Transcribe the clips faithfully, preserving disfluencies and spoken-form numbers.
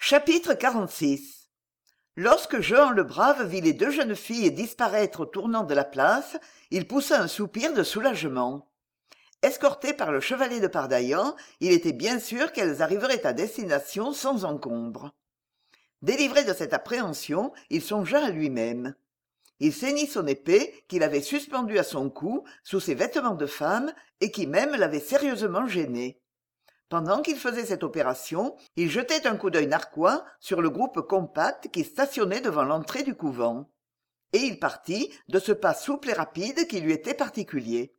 Chapitre quarante-six. Lorsque Jehan le Brave vit les deux jeunes filles disparaître au tournant de la place, il poussa un soupir de soulagement. Escorté par le chevalier de Pardaillan, il était bien sûr qu'elles arriveraient à destination sans encombre. Délivré de cette appréhension, il songea à lui-même. Il ceignit son épée qu'il avait suspendue à son cou sous ses vêtements de femme et qui même l'avait sérieusement gêné. Pendant qu'il faisait cette opération, il jetait un coup d'œil narquois sur le groupe compact qui stationnait devant l'entrée du couvent. Et il partit de ce pas souple et rapide qui lui était particulier.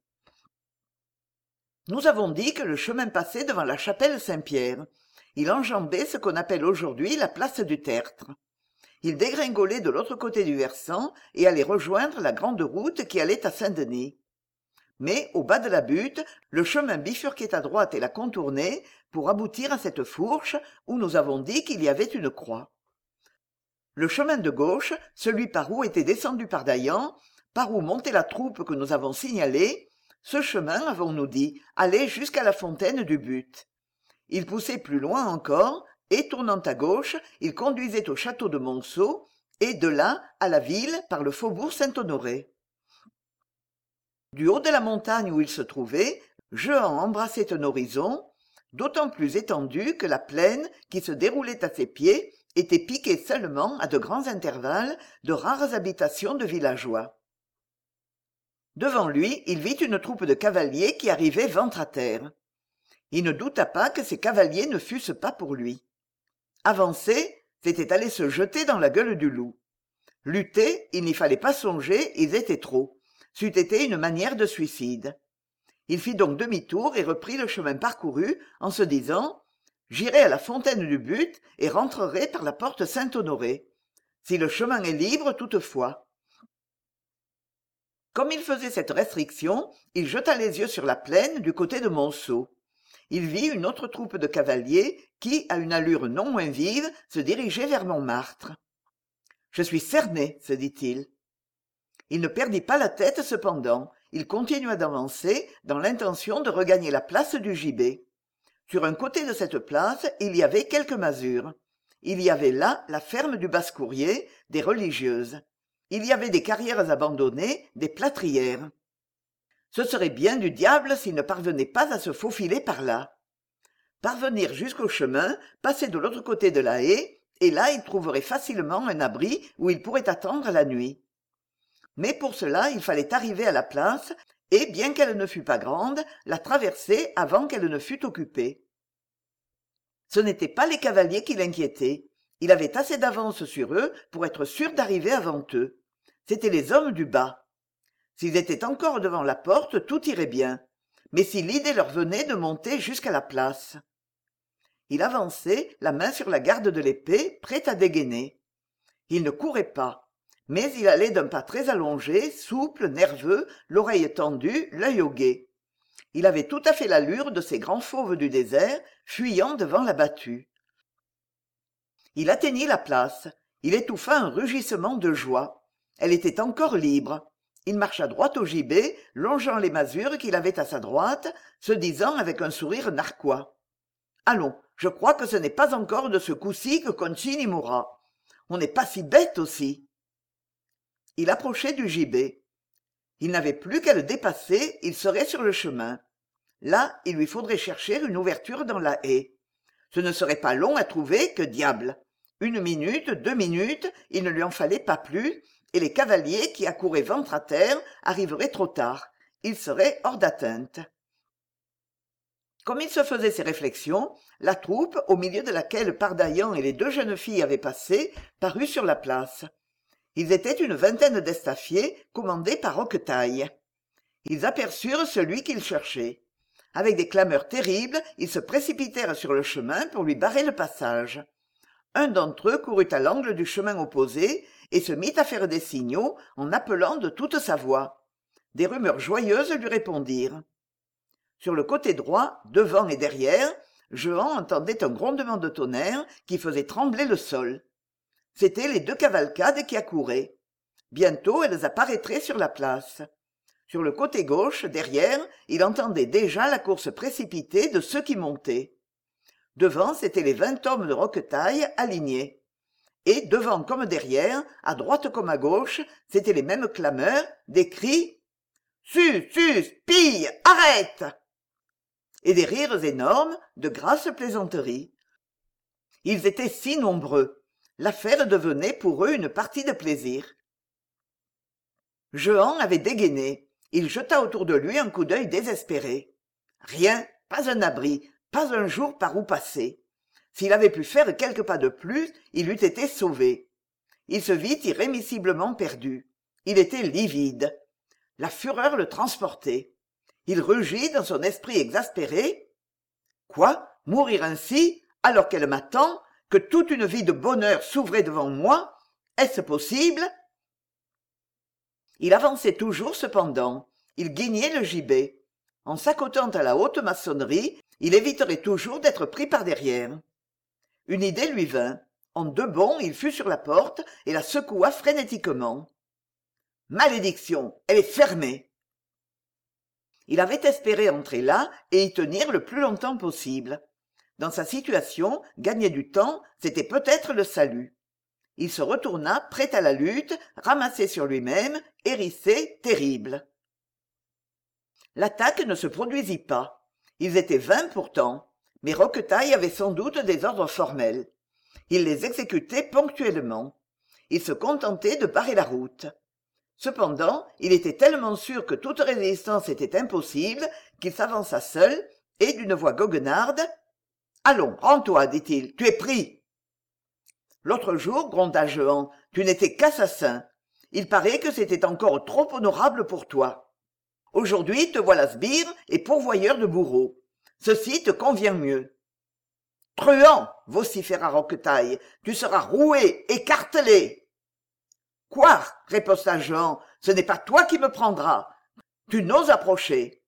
Nous avons dit que le chemin passait devant la chapelle Saint-Pierre. Il enjambait ce qu'on appelle aujourd'hui la place du Tertre. Il dégringolait de l'autre côté du versant et allait rejoindre la grande route qui allait à Saint-Denis. Mais, au bas de la butte, le chemin bifurquait à droite et la contournait pour aboutir à cette fourche où nous avons dit qu'il y avait une croix. Le chemin de gauche, celui par où était descendu Pardaillan, par où montait la troupe que nous avons signalée, ce chemin, avons-nous dit, allait jusqu'à la fontaine du but. Il poussait plus loin encore, et tournant à gauche, il conduisait au château de Monceau, et de là à la ville par le faubourg Saint-Honoré. Du haut de la montagne où il se trouvait, Jehan embrassait un horizon, d'autant plus étendu que la plaine, qui se déroulait à ses pieds, était piquée seulement, à de grands intervalles, de rares habitations de villageois. Devant lui, il vit une troupe de cavaliers qui arrivait ventre à terre. Il ne douta pas que ces cavaliers ne fussent pas pour lui. Avancer, c'était aller se jeter dans la gueule du loup. Lutter, il n'y fallait pas songer, ils étaient trop. C'eût été une manière de suicide. Il fit donc demi-tour et reprit le chemin parcouru en se disant « J'irai à la fontaine du but et rentrerai par la porte Saint-Honoré. Si le chemin est libre, toutefois. » Comme il faisait cette restriction, il jeta les yeux sur la plaine du côté de Monceau. Il vit une autre troupe de cavaliers qui, à une allure non moins vive, se dirigeait vers Montmartre. « Je suis cerné, se dit-il. Il ne perdit pas la tête cependant, il continua d'avancer dans l'intention de regagner la place du Gibet. Sur un côté de cette place, il y avait quelques masures. Il y avait là la ferme du basse-courrier, des religieuses. Il y avait des carrières abandonnées, des plâtrières. Ce serait bien du diable s'il ne parvenait pas à se faufiler par là. Parvenir jusqu'au chemin, passer de l'autre côté de la haie, et là il trouverait facilement un abri où il pourrait attendre la nuit. Mais pour cela, il fallait arriver à la place et, bien qu'elle ne fût pas grande, la traverser avant qu'elle ne fût occupée. Ce n'étaient pas les cavaliers qui l'inquiétaient. Il avait assez d'avance sur eux pour être sûr d'arriver avant eux. C'étaient les hommes du bas. S'ils étaient encore devant la porte, tout irait bien. Mais si l'idée leur venait de monter jusqu'à la place. Il avançait, la main sur la garde de l'épée, prêt à dégainer. Il ne courait pas. Mais il allait d'un pas très allongé, souple, nerveux, l'oreille tendue, l'œil au guet. Il avait tout à fait l'allure de ces grands fauves du désert, fuyant devant la battue. Il atteignit la place. Il étouffa un rugissement de joie. Elle était encore libre. Il marcha droit au gibet, longeant les masures qu'il avait à sa droite, se disant avec un sourire narquois. « Allons, je crois que ce n'est pas encore de ce coup-ci que Concini mourra. On n'est pas si bête aussi. » Il approchait du gibet. Il n'avait plus qu'à le dépasser, il serait sur le chemin. Là, il lui faudrait chercher une ouverture dans la haie. Ce ne serait pas long à trouver, que diable. Une minute, deux minutes, il ne lui en fallait pas plus, et les cavaliers qui accouraient ventre à terre arriveraient trop tard. Il serait hors d'atteinte. Comme il se faisait ces réflexions, la troupe, au milieu de laquelle Pardaillan et les deux jeunes filles avaient passé, parut sur la place. Ils étaient une vingtaine d'estafiers, commandés par Roquetaille. Ils aperçurent celui qu'ils cherchaient. Avec des clameurs terribles, ils se précipitèrent sur le chemin pour lui barrer le passage. Un d'entre eux courut à l'angle du chemin opposé et se mit à faire des signaux en appelant de toute sa voix. Des rumeurs joyeuses lui répondirent. Sur le côté droit, devant et derrière, Jehan entendait un grondement de tonnerre qui faisait trembler le sol. C'étaient les deux cavalcades qui accouraient. Bientôt elles apparaîtraient sur la place. Sur le côté gauche, derrière, il entendait déjà la course précipitée de ceux qui montaient. Devant, c'étaient les vingt hommes de Roquetaille alignés. Et, devant comme derrière, à droite comme à gauche, c'étaient les mêmes clameurs, des cris « Sus, sus, pille, arrête !» et des rires énormes, de grasses plaisanteries. Ils étaient si nombreux. L'affaire devenait pour eux une partie de plaisir. Jehan avait dégainé. Il jeta autour de lui un coup d'œil désespéré. Rien, pas un abri, pas un jour par où passer. S'il avait pu faire quelques pas de plus, il eût été sauvé. Il se vit irrémissiblement perdu. Il était livide. La fureur le transportait. Il rugit dans son esprit exaspéré. Quoi, mourir ainsi, alors qu'elle m'attend, que toute une vie de bonheur s'ouvrait devant moi? Est-ce possible? Il avançait toujours cependant. Il guignait le gibet. En s'accotant à la haute maçonnerie, il éviterait toujours d'être pris par derrière. Une idée lui vint. En deux bonds, il fut sur la porte et la secoua frénétiquement. Malédiction, elle est fermée. Il avait espéré entrer là et y tenir le plus longtemps possible. Dans sa situation, gagner du temps, c'était peut-être le salut. Il se retourna, prêt à la lutte, ramassé sur lui-même, hérissé, terrible. L'attaque ne se produisit pas. Ils étaient vingt pourtant, mais Roquetaille avait sans doute des ordres formels. Il les exécutait ponctuellement. Il se contentait de barrer la route. Cependant, il était tellement sûr que toute résistance était impossible qu'il s'avança seul et, d'une voix goguenarde, « Allons, rends-toi, dit-il, tu es pris !» L'autre jour, gronda Jehan, tu n'étais qu'assassin. Il paraît que c'était encore trop honorable pour toi. Aujourd'hui, te voilà sbire et pourvoyeur de bourreaux. Ceci te convient mieux. Truand, vociféra Roquetaille, tu seras roué, écartelé. Quoi, riposta Jehan, ce n'est pas toi qui me prendras. Tu n'oses approcher.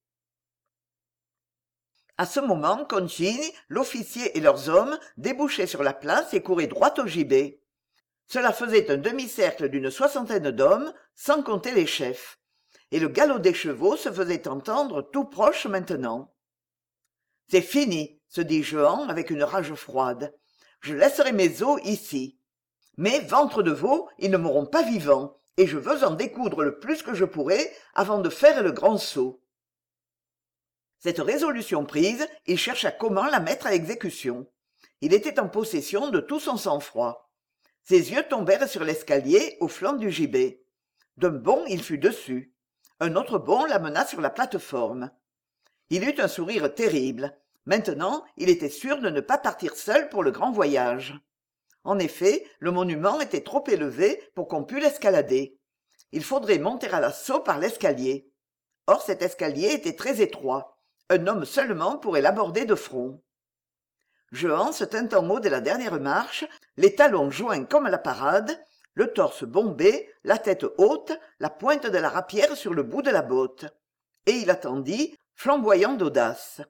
À ce moment, Concini, l'officier et leurs hommes débouchaient sur la place et couraient droit au gibet. Cela faisait un demi-cercle d'une soixantaine d'hommes, sans compter les chefs. Et le galop des chevaux se faisait entendre tout proche maintenant. « C'est fini, se dit Jehan avec une rage froide. Je laisserai mes os ici. Mais, ventre de veau, ils ne mourront pas vivants, et je veux en découdre le plus que je pourrai avant de faire le grand saut. Cette résolution prise, il chercha comment la mettre à exécution. Il était en possession de tout son sang-froid. Ses yeux tombèrent sur l'escalier au flanc du gibet. D'un bond, il fut dessus. Un autre bond l'amena sur la plate-forme. Il eut un sourire terrible. Maintenant, il était sûr de ne pas partir seul pour le grand voyage. En effet, le monument était trop élevé pour qu'on pût l'escalader. Il faudrait monter à l'assaut par l'escalier. Or, cet escalier était très étroit. Un homme seulement pourrait l'aborder de front. Jehan se tint en haut de la dernière marche, les talons joints comme à la parade, le torse bombé, la tête haute, la pointe de la rapière sur le bout de la botte. Et il attendit, flamboyant d'audace.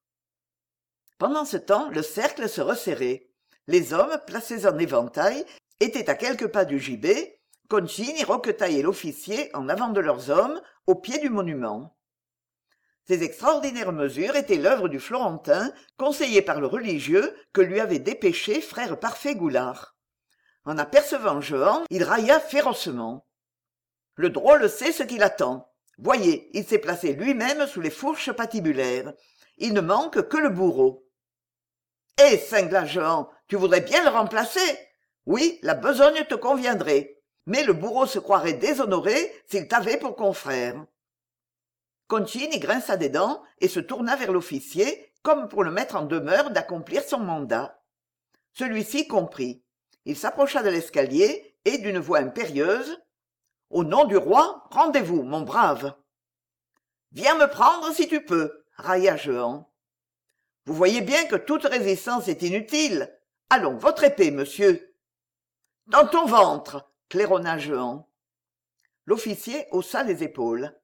Pendant ce temps, le cercle se resserrait. Les hommes, placés en éventail, étaient à quelques pas du gibet, Concini, Roquetaille et l'officier en avant de leurs hommes, au pied du monument. Ces extraordinaires mesures étaient l'œuvre du Florentin, conseillé par le religieux que lui avait dépêché frère Parfait Goulard. En apercevant Jehan, il railla férocement. Le drôle sait ce qu'il attend. Voyez, il s'est placé lui-même sous les fourches patibulaires. Il ne manque que le bourreau. Eh, cingla Jehan, tu voudrais bien le remplacer? Oui, la besogne te conviendrait. Mais le bourreau se croirait déshonoré s'il t'avait pour confrère. Concini grinça des dents et se tourna vers l'officier, comme pour le mettre en demeure d'accomplir son mandat. Celui-ci comprit. Il s'approcha de l'escalier et, d'une voix impérieuse, « Au nom du roi, rendez-vous, mon brave !»« Viens me prendre si tu peux !» railla Jehan. « Vous voyez bien que toute résistance est inutile. Allons, votre épée, monsieur !»« Dans ton ventre !» claironna Jehan. L'officier haussa les épaules.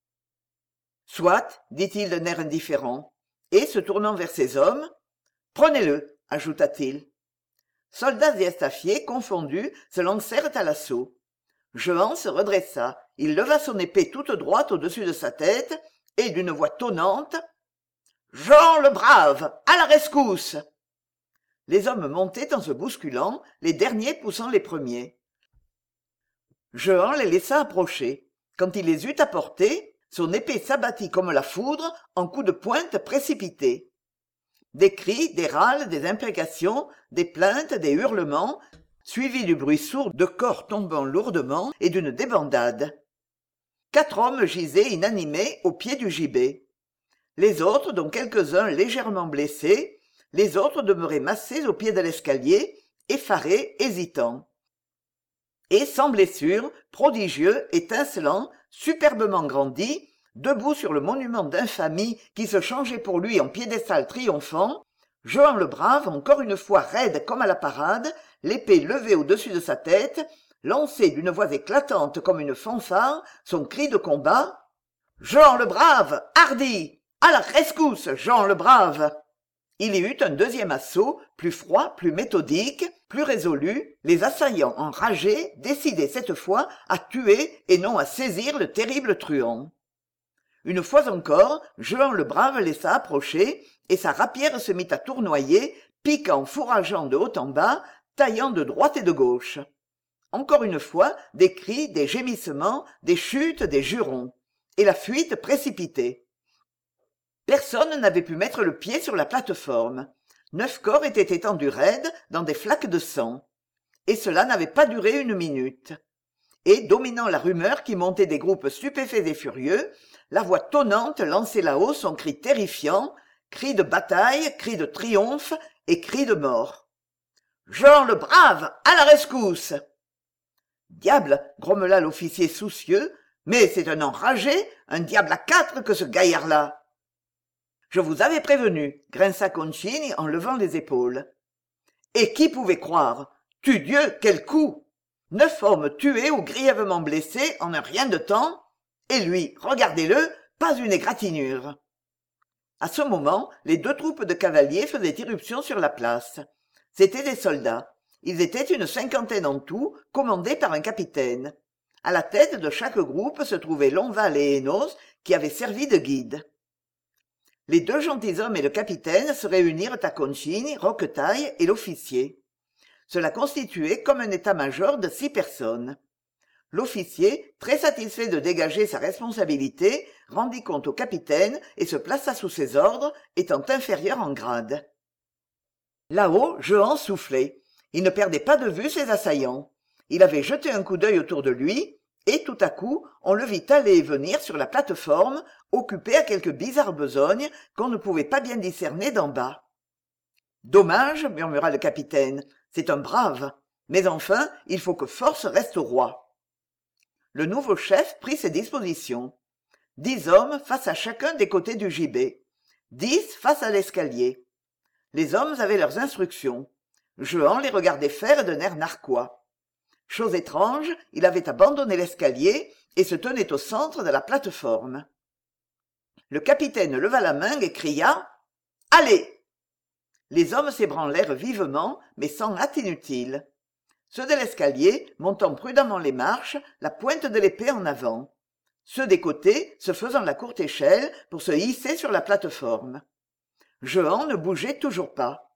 « Soit, dit-il d'un air indifférent, et, se tournant vers ses hommes, « Prenez-le !» ajouta-t-il. Soldats et estafiers, confondus, se lancèrent à l'assaut. Jehan se redressa, il leva son épée toute droite au-dessus de sa tête, et, d'une voix tonnante, « Jehan le brave, à la rescousse !» Les hommes montaient en se bousculant, les derniers poussant les premiers. Jehan les laissa approcher. Quand il les eut à portée, son épée s'abattit comme la foudre en coups de pointe précipités. Des cris, des râles, des imprécations, des plaintes, des hurlements, suivis du bruit sourd de corps tombant lourdement et d'une débandade. Quatre hommes gisaient inanimés au pied du gibet. Les autres, dont quelques-uns légèrement blessés, les autres demeuraient massés au pied de l'escalier, effarés, hésitants. Et sans blessure, prodigieux, étincelant, superbement grandi, debout sur le monument d'infamie qui se changeait pour lui en piédestal triomphant, Jehan le Brave, encore une fois raide comme à la parade, l'épée levée au-dessus de sa tête, lançait d'une voix éclatante comme une fanfare son cri de combat. « Jehan le Brave, hardi! À la rescousse, Jehan le Brave !» Il y eut un deuxième assaut, plus froid, plus méthodique, plus résolu, les assaillants enragés, décidés cette fois à tuer et non à saisir le terrible truand. Une fois encore, Jehan le Brave laissa approcher, et sa rapière se mit à tournoyer, piquant, fourrageant de haut en bas, taillant de droite et de gauche. Encore une fois, des cris, des gémissements, des chutes, des jurons, et la fuite précipitée. Personne n'avait pu mettre le pied sur la plate-forme. Neuf corps étaient étendus raides dans des flaques de sang. Et cela n'avait pas duré une minute. Et, dominant la rumeur qui montait des groupes stupéfaits et furieux, la voix tonnante lançait là-haut son cri terrifiant, cri de bataille, cri de triomphe et cri de mort. « Jehan le Brave, à la rescousse !» « Diable !» grommela l'officier soucieux, « mais c'est un enragé, un diable à quatre que ce gaillard-là !» « Je vous avais prévenu, » grinça Concini en levant les épaules. Et qui pouvait croire ? Tudieu, quel coup ! Neuf hommes tués ou grièvement blessés en un rien de temps, et lui, regardez-le, pas une égratignure. À ce moment, les deux troupes de cavaliers faisaient irruption sur la place. C'étaient des soldats. Ils étaient une cinquantaine en tout, commandés par un capitaine. À la tête de chaque groupe se trouvaient Lonval et Hénos, qui avaient servi de guides. Les deux gentilshommes et le capitaine se réunirent à Concini, Roquetaille et l'officier. Cela constituait comme un état-major de six personnes. L'officier, très satisfait de dégager sa responsabilité, rendit compte au capitaine et se plaça sous ses ordres, étant inférieur en grade. Là-haut, Jehan soufflait. Il ne perdait pas de vue ses assaillants. Il avait jeté un coup d'œil autour de lui, et tout à coup, on le vit aller et venir sur la plate-forme, occupé à quelque bizarre besogne qu'on ne pouvait pas bien discerner d'en bas. « Dommage, » murmura le capitaine, « c'est un brave. Mais enfin, il faut que force reste au roi. » Le nouveau chef prit ses dispositions. Dix hommes face à chacun des côtés du gibet. Dix face à l'escalier. Les hommes avaient leurs instructions. Jehan les regardait faire d'un air narquois. Chose étrange, il avait abandonné l'escalier et se tenait au centre de la plate-forme. Le capitaine leva la main et cria « Allez !» Les hommes s'ébranlèrent vivement, mais sans hâte inutile. Ceux de l'escalier, montant prudemment les marches, la pointe de l'épée en avant. Ceux des côtés, se faisant la courte échelle pour se hisser sur la plate-forme. Jehan ne bougeait toujours pas.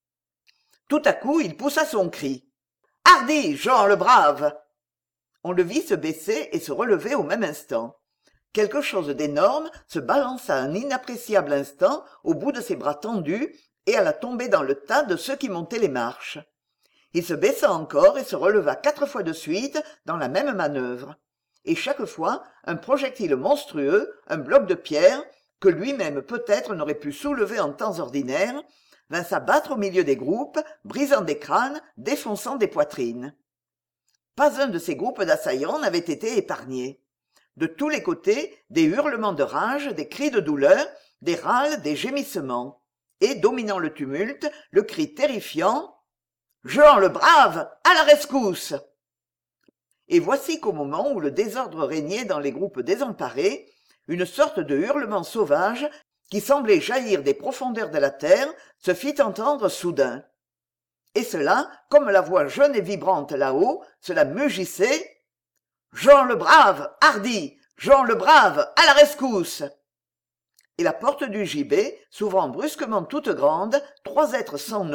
Tout à coup, il poussa son cri. « Hardi, Jehan le Brave !» On le vit se baisser et se relever au même instant. Quelque chose d'énorme se balança un inappréciable instant au bout de ses bras tendus et alla tomber dans le tas de ceux qui montaient les marches. Il se baissa encore et se releva quatre fois de suite dans la même manœuvre. Et chaque fois, un projectile monstrueux, un bloc de pierre, que lui-même peut-être n'aurait pu soulever en temps ordinaire, vint s'abattre au milieu des groupes, brisant des crânes, défonçant des poitrines. Pas un de ces groupes d'assaillants n'avait été épargné. De tous les côtés, des hurlements de rage, des cris de douleur, des râles, des gémissements. Et, dominant le tumulte, le cri terrifiant « Jehan le Brave, à la rescousse !» Et voici qu'au moment où le désordre régnait dans les groupes désemparés, une sorte de hurlement sauvage, qui semblait jaillir des profondeurs de la terre, se fit entendre soudain. Et cela, comme la voix jeune et vibrante là-haut, cela mugissait « Jehan le Brave, hardi ! Jehan le Brave, à la rescousse !» Et la porte du gibet, s'ouvrant brusquement toute grande, trois êtres sans nom,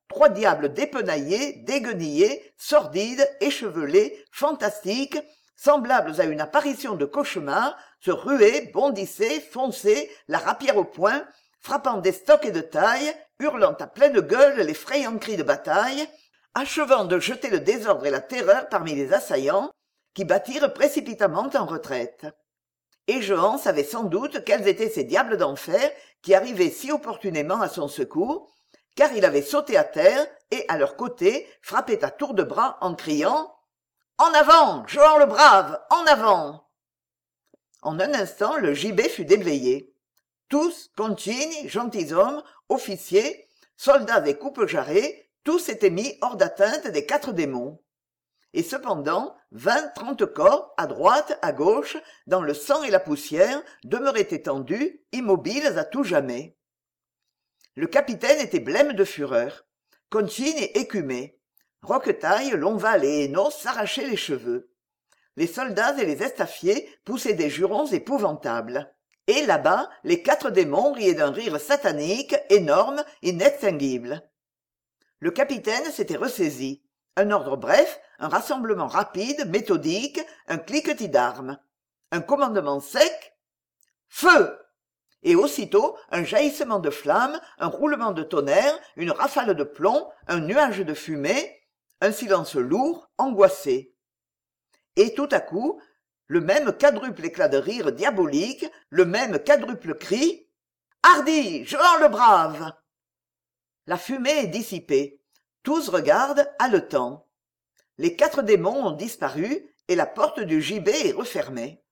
trois diables dépenaillés, déguenillés, sordides, échevelés, fantastiques, semblables à une apparition de cauchemar, se ruaient, bondissaient, fonçaient, la rapière au poing, frappant d'estoc et de taille, hurlant à pleine gueule les frayants cris de bataille, achevant de jeter le désordre et la terreur parmi les assaillants, qui battirent précipitamment en retraite. Et Jehan savait sans doute quels étaient ces diables d'enfer qui arrivaient si opportunément à son secours, car il avait sauté à terre et, à leur côté, frappait à tour de bras en criant « En avant, Jehan le brave, en avant !» En un instant, le gibet fut déblayé. Tous, concini, gentilshommes, officiers, soldats et coupe-jarrets, tous s'étaient mis hors d'atteinte des quatre démons. Et cependant, vingt, trente corps, à droite, à gauche, dans le sang et la poussière, demeuraient étendus, immobiles à tout jamais. Le capitaine était blême de fureur. Concini écumait. Roquetaille, Lonval et Hénaud s'arrachaient les cheveux. Les soldats et les estaffiers poussaient des jurons épouvantables. Et là-bas, les quatre démons riaient d'un rire satanique, énorme, inextinguible. Le capitaine s'était ressaisi. Un ordre bref, un rassemblement rapide, méthodique, un cliquetis d'armes. Un commandement sec. Feu! Et aussitôt, un jaillissement de flammes, un roulement de tonnerre, une rafale de plomb, un nuage de fumée, un silence lourd, angoissé. Et tout à coup, le même quadruple éclat de rire diabolique, le même quadruple cri « Hardi, Jehan le brave !» La fumée est dissipée. Tous regardent, haletants. Les quatre démons ont disparu et la porte du gibet est refermée.